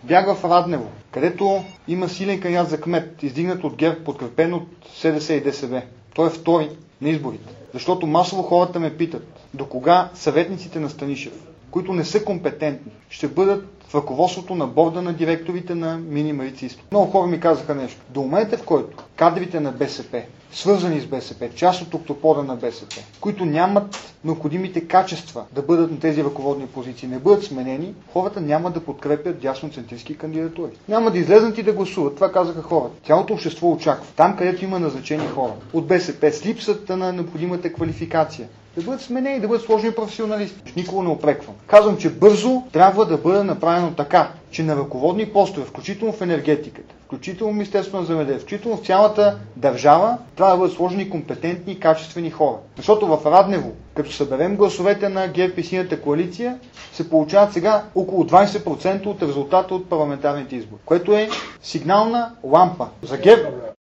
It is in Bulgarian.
Бяга в Раднево, където има силен кандидат за кмет, издигнат от ГЕРБ, подкрепен от СДС и ДСБ. Той е втори на изборите. Защото масово хората ме питат, до кога съветниците на Станишев, които не са компетентни, ще бъдат в ръководството на борда на директорите на Мини Марица изток. Много хора ми казаха нещо. До момента, в който кадрите на БСП, свързани с БСП, част от октопода на БСП, които нямат необходимите качества да бъдат на тези ръководни позиции, не бъдат сменени, хората няма да подкрепят дясноцентристски кандидатури. Няма да излезнат и да гласуват. Това казаха хората. Цялото общество очаква. Там, където има назначени хора от БСП, с липсата на необходимата квалификация, да бъдат сменени, да бъдат сложени професионалисти. Никого не опреквам. Казвам, че бързо трябва да бъде направено така, че на ръководни постове, включително в енергетиката, включително в Министерството на земеделието, включително в цялата държава, трябва да бъдат сложени компетентни и качествени хора. Защото в Раднево, като съберем гласовете на ГЕРБ и Синята коалиция, се получават сега около 20% от резултата от парламентарните избори, което е сигнална лампа за ГЕРБ.